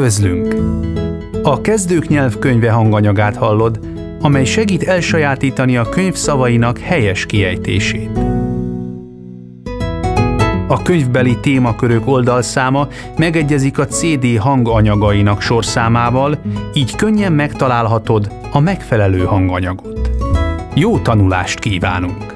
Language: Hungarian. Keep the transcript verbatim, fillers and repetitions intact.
Üdvözlünk! A Kezdők Nyelvkönyve hanganyagát hallod, amely segít elsajátítani a könyv szavainak helyes kiejtését. A könyvbeli témakörök oldalszáma megegyezik a cé dé hanganyagainak sorszámával, így könnyen megtalálhatod a megfelelő hanganyagot. Jó tanulást kívánunk!